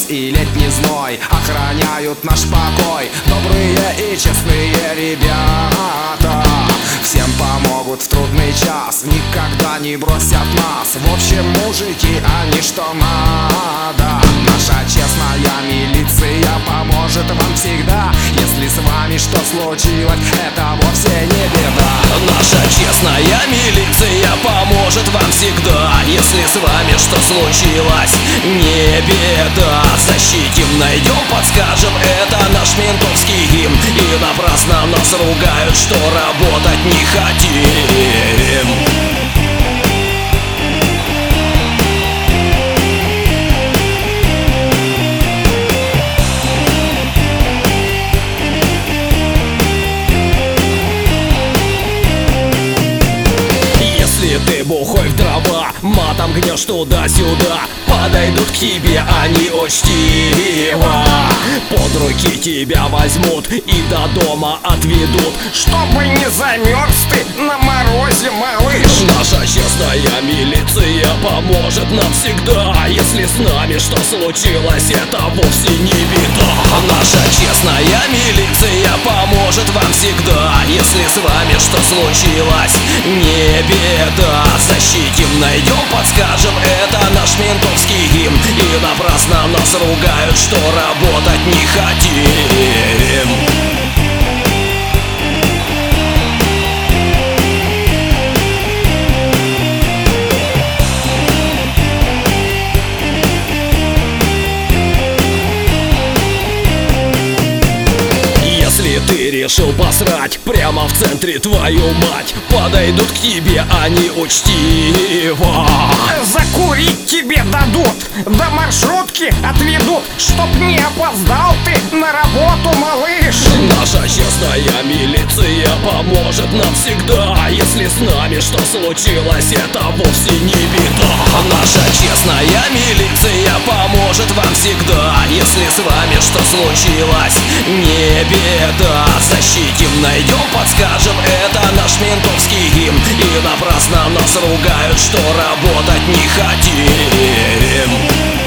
и летний зной охраняют наш покой. Добрые и честные ребята всем помогут в трудный час, никогда не бросят нас. В общем, мужики, они что надо. Наша честная милиция поможет вам всегда. Если с вами что случилось, это вовсе не беда. Наша честная милиция поможет вам всегда. Если с вами что случилось, не беда. Защитим, найдем, подскажем, это наш ментовский гимн. И напрасно нас ругают, что работать не хотим. Если ты бухой в дрова, матом гнешь туда-сюда, подойдут к тебе они учтиво. Под руки тебя возьмут и до дома отведут, чтобы не замерз ты на морозе, малыш. Наша честная милиция поможет нам всегда. Если с нами что случилось, это вовсе не беда. Наша честная милиция поможет вам всегда. Если с вами что случилось, не беда. Защитим, найдем, подскажем, это наш ментовский гимн. И напрасно нас ругают, что работать не хотим. Если ты решил посрать прямо в центре, твою мать, подойдут к тебе они учтиво. Закурить тебе дадут, до маршрутки отведут, чтоб не опоздал ты на работу, малыш. Наша честная милиция поможет нам всегда. Если с нами что случилось, это вовсе не беда. Наша честная милиция поможет вам всегда. Если с вами что случилось, не беда. Защитим, найдем, подскажем, это наш ментовский гимн. И напрасно нас ругают, что работать не хотим.